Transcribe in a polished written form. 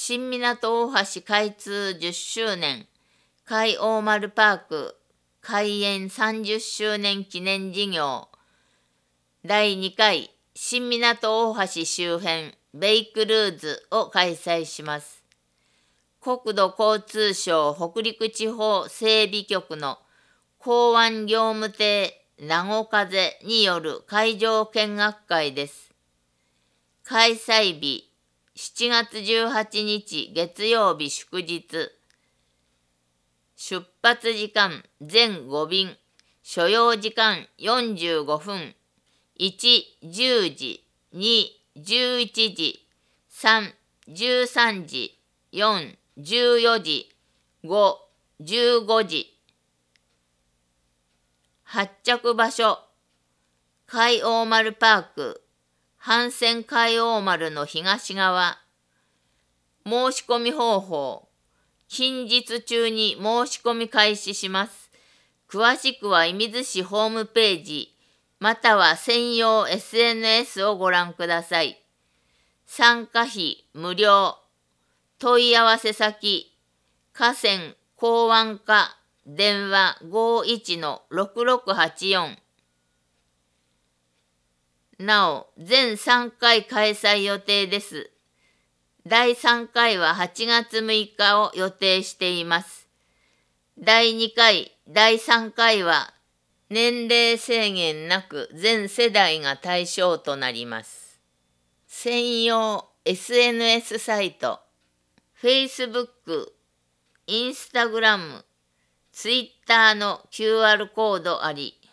新港大橋開通10周年、海大丸パーク開園30周年記念事業、第2回新港大橋周辺ベイクルーズを開催します。国土交通省北陸地方整備局の港湾業務艇名護風による海上見学会です。開催日7月18日月曜日祝日。出発時間全5便、所要時間45分。1、10時、2、11時、3、13時、4、14時、5、15時。発着場所、海大丸パーク、帆船海大丸の東側。申し込み方法、近日中に申し込み開始します。詳しくは射水市ホームページ、または専用 SNS をご覧ください。参加費無料。問い合わせ先、河川港湾課電話 51-6684。なお、全3回開催予定です。第3回は8月6日を予定しています。第2回、第3回は年齢制限なく全世代が対象となります。専用 SNS サイト、Facebook、Instagram、Twitter の QR コードあり、